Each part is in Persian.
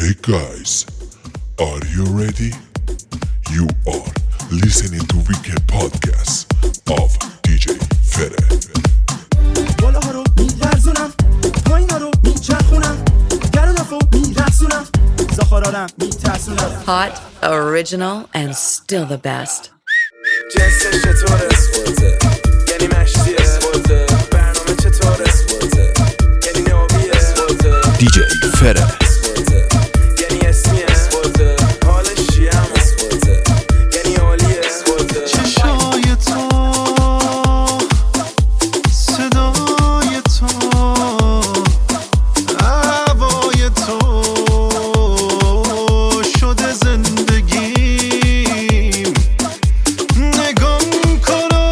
Hey guys, are you ready? You are listening to Weekend Podcast of DJ Fere. بالاها رو میلرزونم، پایینا رو میچرخونم، گر و دفو میرقصونم، زخارارم میترسونم. Hot, original, and still the best. جنسش چطوره؟ اسفورته یعنی مشتی اسفورته برنامه چطوره؟ اسفورته یعنی نوبیه اسفورته DJ فره اسفورته یعنی اسمی اسفورته حالش چیه هم اسفورته یعنی عالیه اسفورته چشای تو صدای تو هوای تو شده زندگیم نگام کنو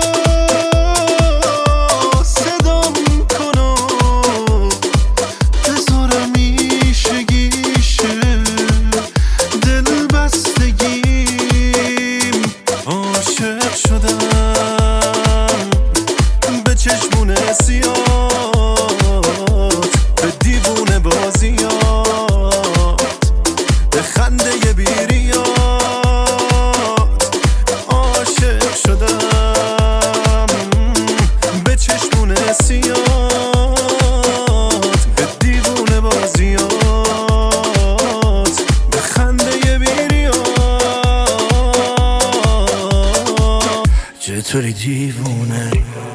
صدام کنو بذارم ایشگیشه دل بستگیم عاشق شدم به چشمون سیاد به دیوونه بازیات به خنده بیریات عاشق شدم به چشمون سیاد به دیوونه بازیات به خنده بیریات چطوری دیوونه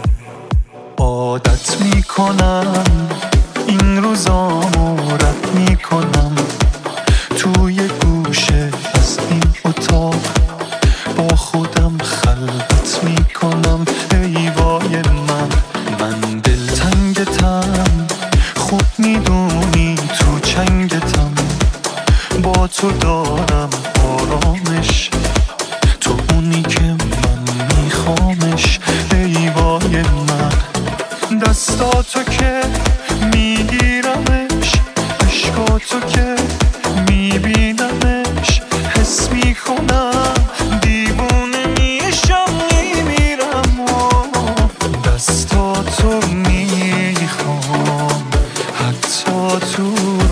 عادت میکنم این روزامو رد میکنم توی گوشه از این اتاق با خودم خلوت میکنم ای وای من دلتنگتم خود میدونی تو چنگتم با تو دارم آرامش تو اونی که من میخوامش ای وای من دستاتو که میگیرمش عشقاتو که میبینمش حس میکنم دیوونه میشم میمیرم دستاتو میخوام حتی تو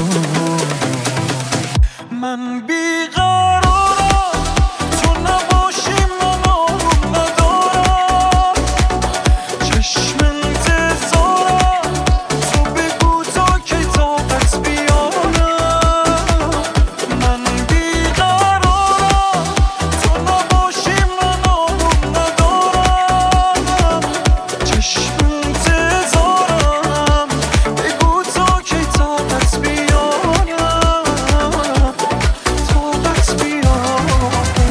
من بیقرارم تو نباشی من آروم ندارم چشم انتظارم تو بگو تا که طاقت بیارم من بیقرارم تو نباشی من آروم ندارم چشم انتظارم بگو تا که طاقت بیارم طاقت بیارم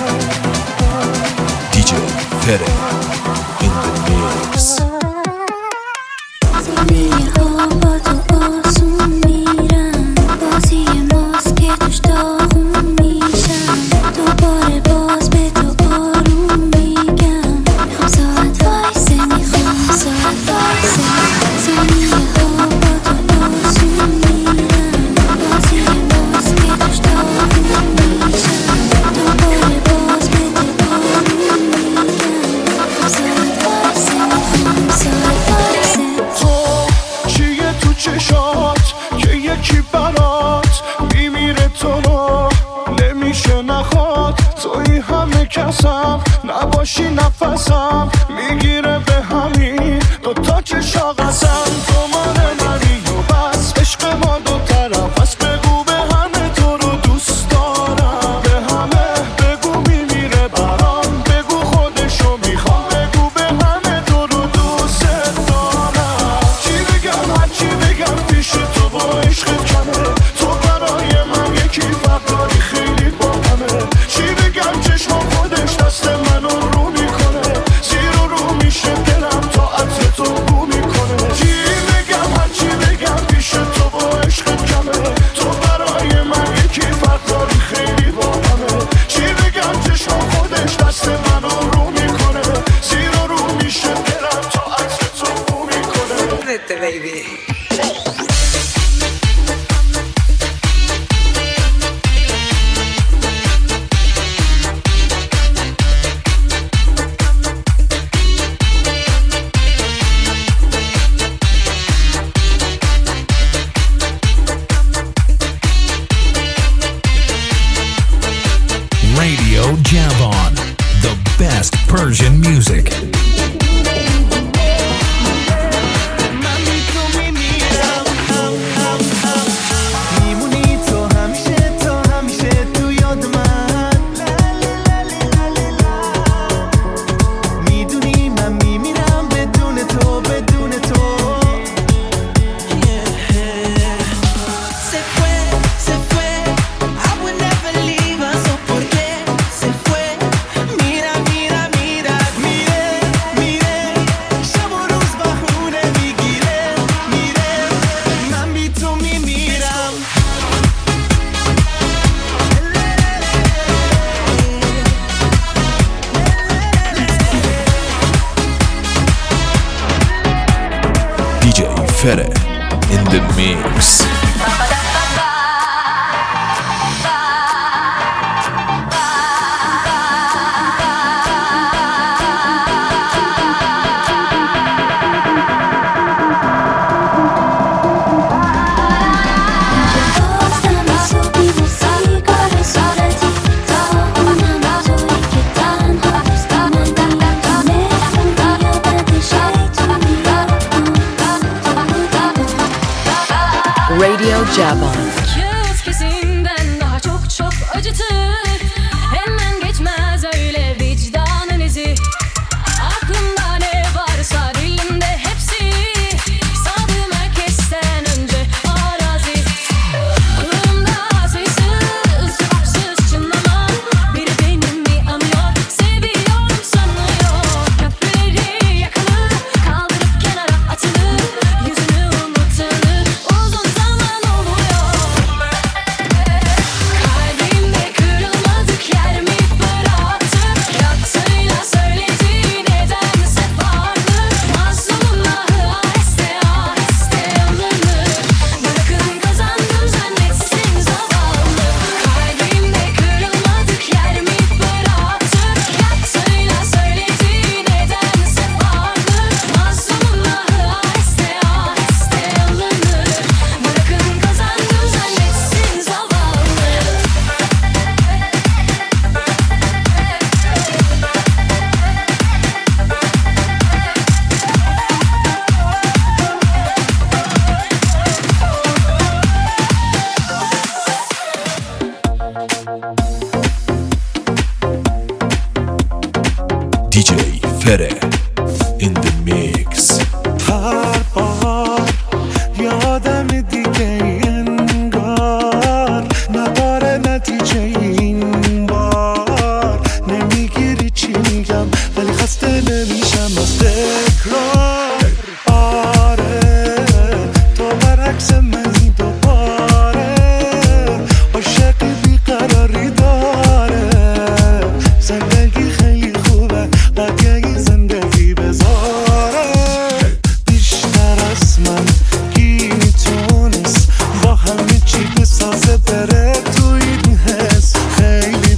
DJ فره in the mix. زمین با تو آسون میرم بازی ماست که توش داغون میشم دوباره باز به تو آروم میگم میخوام ساعت وایسه میخوام ساعت وایسه زمین با تو آسون میرم بازی ماست که توش داغون میشم دوباره باز به تو آروم میگم میخوام ساعت وایسه میخوام ساعت وایسه تو چیه تو چشات که یکی برات میمیره تو رو نمیشه نخواد توی همه کسم نباشی نفسم میگیره به همین دوتا چشا قسم تو مال منی و بس عشق ما دو طرف از بگو به همه تو رو دوست دارم به همه بگو میمیره برام بگو خودشو میخوام بگو به همه تو رو دوست دارم چی بگم هر چی بگم پیش تو با عشقت کمه تو برای من یکی فقداری خیلی با همه چی بگم چشم خودش دست منو رو میکنه زیر و رو میشه Javan, the best Persian music. Fere in the mix. Radio Javan. Kağıt kesimden daha çok çok acıtır. Hemen geçmez öyle vicdanın izi. Aklımda ne varsa dilimde hepsi. Sandığım herkesten önce arazi. Kulağımda sayısız cevapsız çınlama. Biri benim mi anıyor, seviyorum sanıyor. Köprüleri yakalı, kaldırıp kenara atılır. Yüzünü unutulur, uzun zaman oluyor. Kalbimde kırılmadık yer mi bıraktık? Yaptığıyla söylediği nedense vardı. Mazlumun ahı aheste aheste alınır. Bırakın kazandım zannetsin zavallı. Kalbimde kırılmadık yer mi bıraktık? Yaptığıyla söylediği nedense vardı. Mazlumun ahı aheste aheste alınır. Bırakın kazandım zannetsin zavallı. DJ Fere in the mix. هر بار یادم دیگه انگار نداره نتیجه این بار نمیگیری چی میگم ولی خسته نمیشم از تکرار آره تو برعکس منی دوباره عاشق بیقراری داره زندگی خیلی خوبه قدیه زندگی بذاره بیشتر از من کی میتونست با همه چی بسازه بره تو این حس خیلی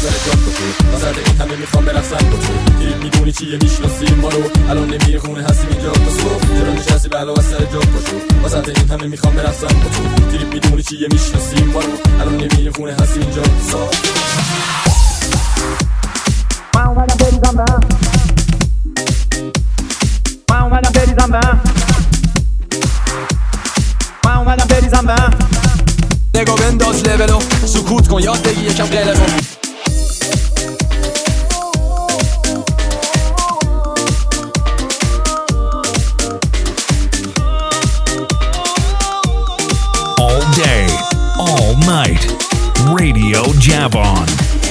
سر جات با تو وسط این همه میخوام برقصم با تو دیگه میدونی چیه میشناسی ما رو الان نمیری خونه هستیم اینجا تا صبح چرا نشستی به علاوه سر جات با تو وسط این همه میخوام برقصم با تو دیگه میدونی چیه میشناسی ما رو الان نمیری خونه هستیم اینجا تا صبح من اومدم بریزم به هم من اومدم بریزم به هم نگاه بنداز لولو سکوت کن یاد بگی یکم قله کن All day, all night, Radio Javon.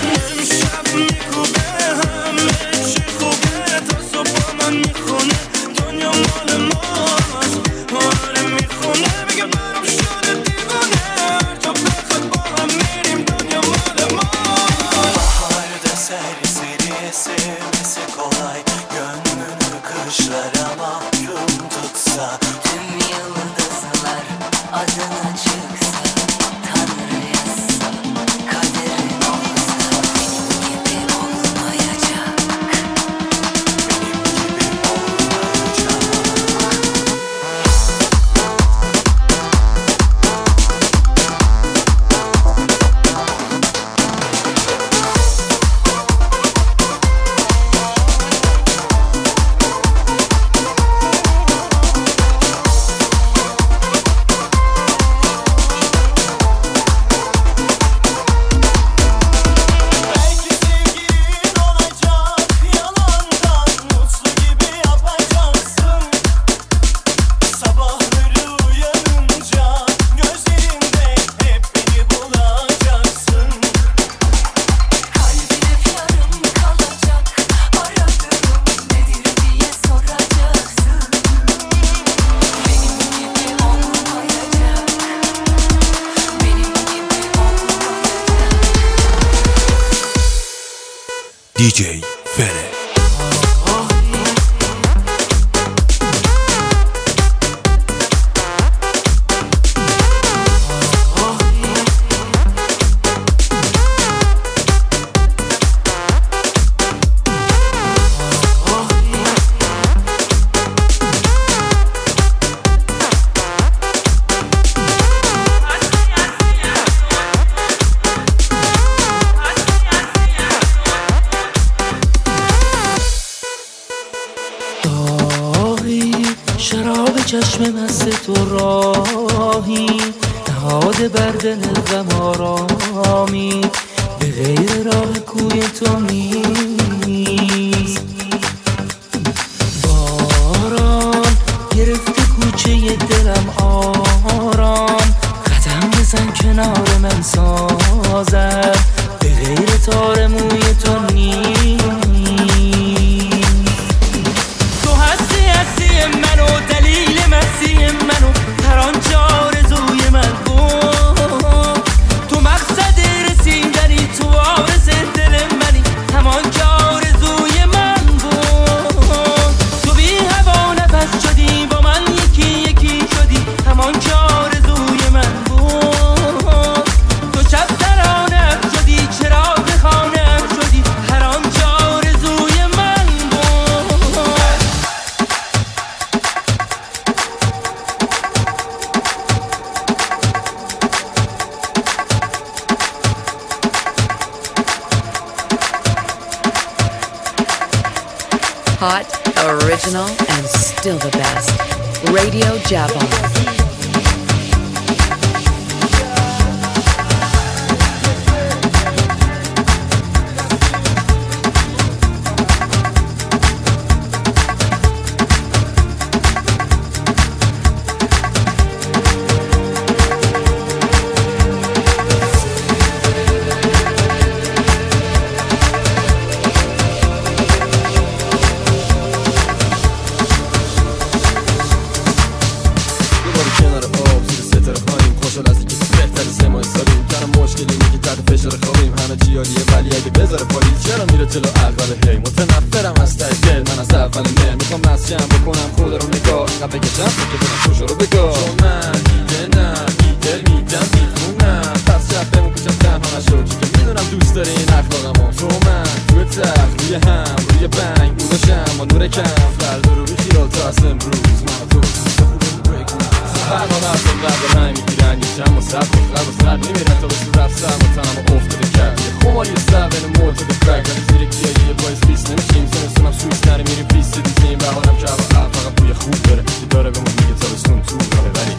DJ Fere. چشم مست تو راهی نهاده بر دل غم آرامی به غیر راه کوی تو نیست باران گرفته کوچه دلم آرام قدم بزن کنار من سازم به غیر تار موی تو نیست تو هستی منو دلیل مسیح منو هر آنچه آرزوی من بود تو مقصد رسیدنی تو وارث دل منی همان که آرزوی من بود تو بی هوا نفس شدی با من یکی یکی شدی همان که آرزوی من بود تو شب ترانه شدی چراغ خانه شدی هر آنچه آرزوی من بود Hot, original, and still the best. Radio Javon. دوست داری این اخلاقمو من تو برنامه اصلا قبل رنگ میگیرن یه چند و سب قبل و سر نمیرن تا به صورت سر و تنم افتاده کرد یه خماری سر بین موت و دفرک ولی زیر گیایی یه باعث پیس نمیشیم سنستونم سویس نره میریم پیست دیزنیم بهارم که هوا فقط بوی خوب داره یه داره به ما میگه تابستون تو راه ولی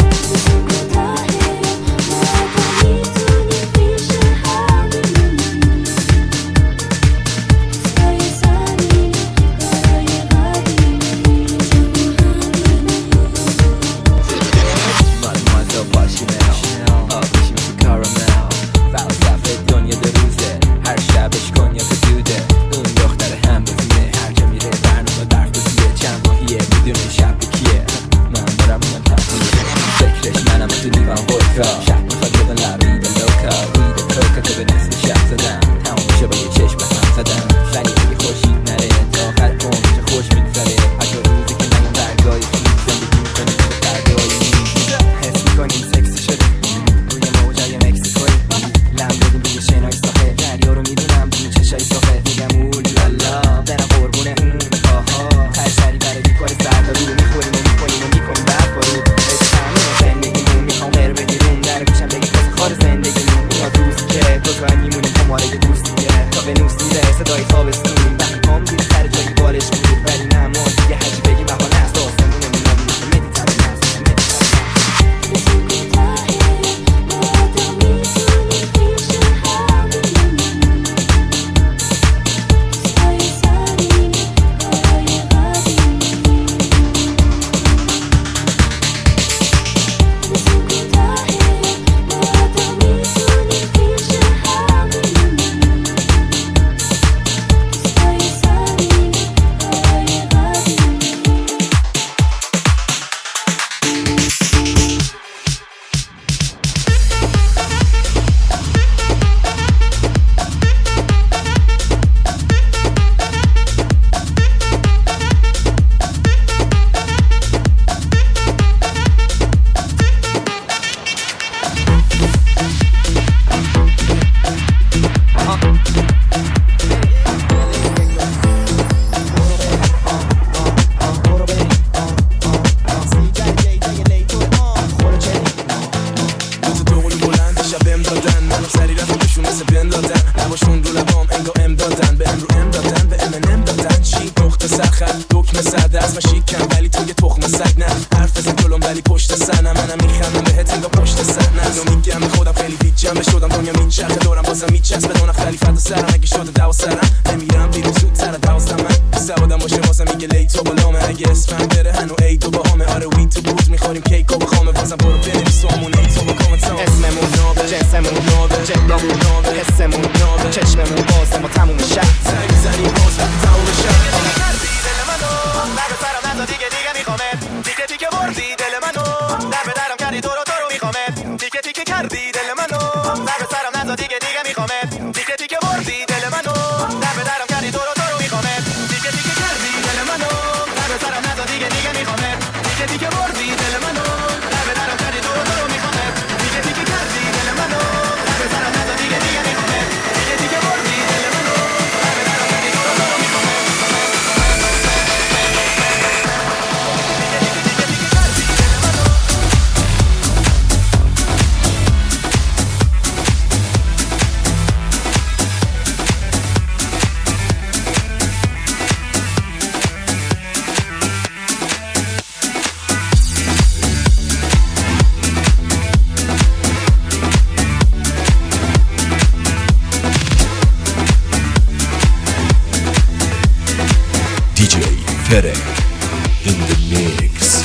in the mix.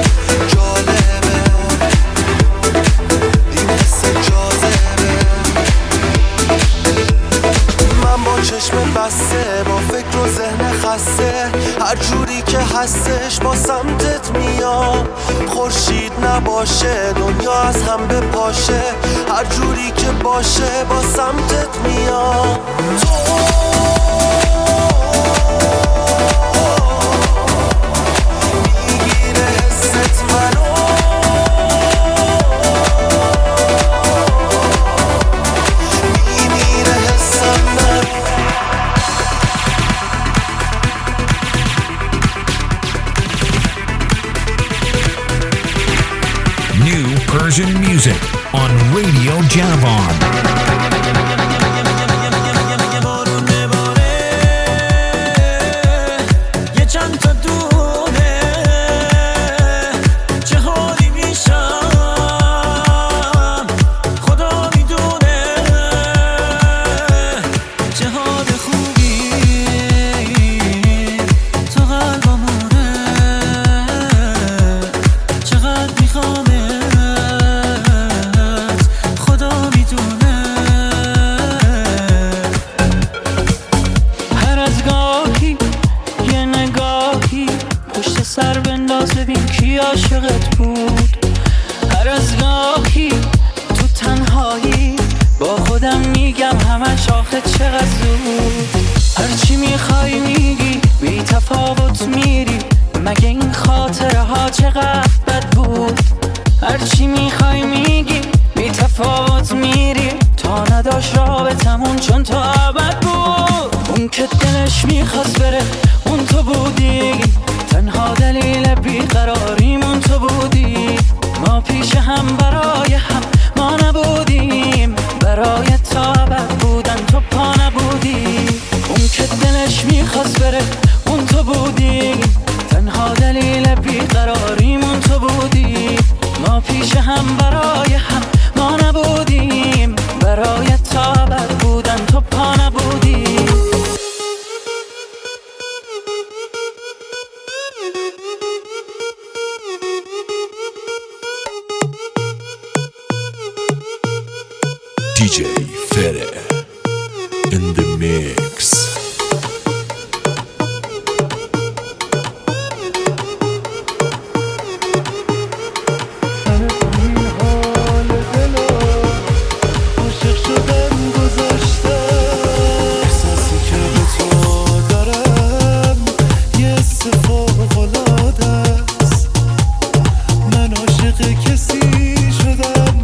جالبه چشم بسته با فکر و ذهن خسته، هر جوری که هستش با سمتت میام. خورشید نباشه دنیا از هم بپاشه، هر جوری که باشه با سمتت میام. میگیره حست منو، میمیره حسم من. New Persian music on Radio Janavan. عاشقت بود. هر از گاهی تو تنهایی با خودم میگم همش آخه چقدر زود. هرچی میخوای میگی بی تفاوت میری، مگه این خاطره ها چقدر بد بود. هرچی میخوای میگی بی تفاوت میری، تا نداشت رابطمون چون تا ابد بود. اون که دلش میخواست بره اون تو بودی، تنها دلیل بیقراریمون تو بودی. ما پیش هم برای هم ما نبودیم، برای تا ابد بودن تو پا نبودی. اون که دلش میخواست بره اون تو بودی، تنها دلیل بیقراریمون تو بودی. ما پیش هم برای هم ما نبودیم، برای تا ابد بودن تو پا نبودی. DJ Fede in the mix.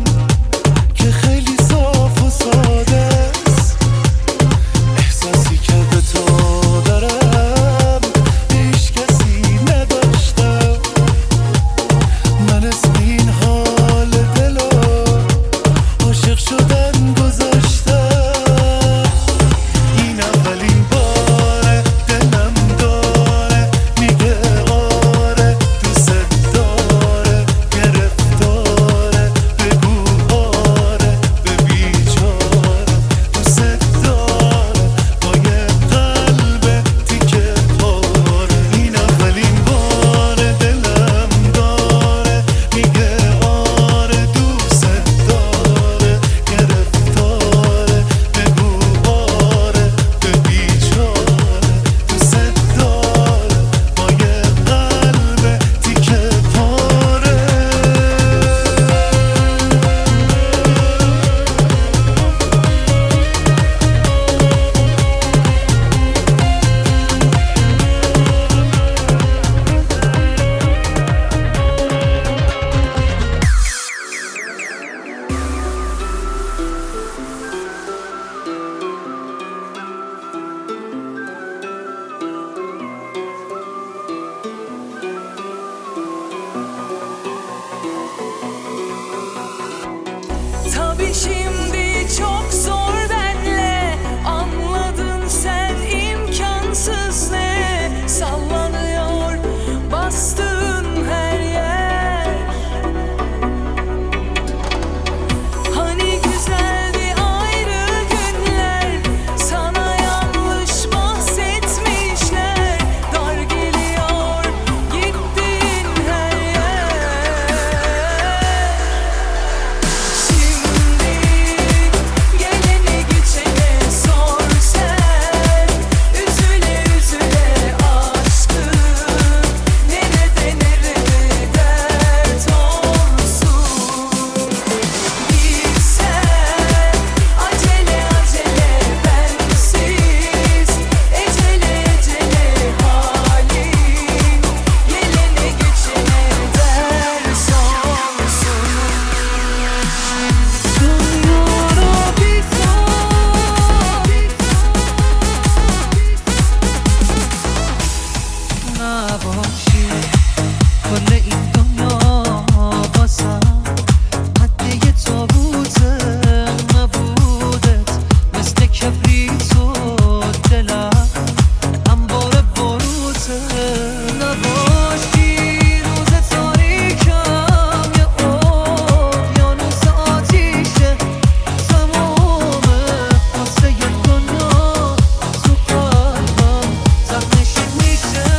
که خیلی صاف و ساده است. احساسی که بی تو دلم انبار بروزه نباشی روز تاریکم یه اقیانوس آتیشه تمومه واسه یه دنیا تو قلبم زخمشی میشه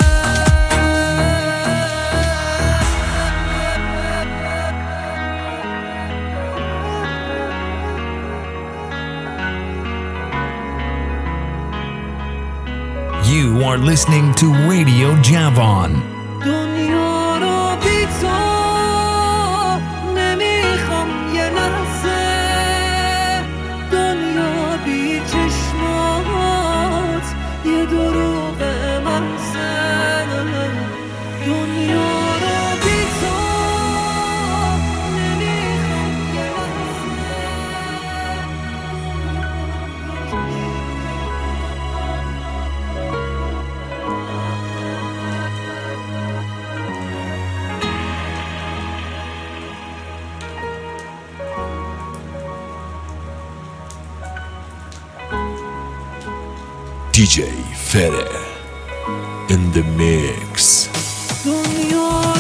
You are listening to Radio Javon. دنیا رو بی تو نمیخوام یه لحظه دنیا بی چشمات یه دروغ محضه دنیا رو بی تو نمیخوام یه DJ Fere in the mix. دنیا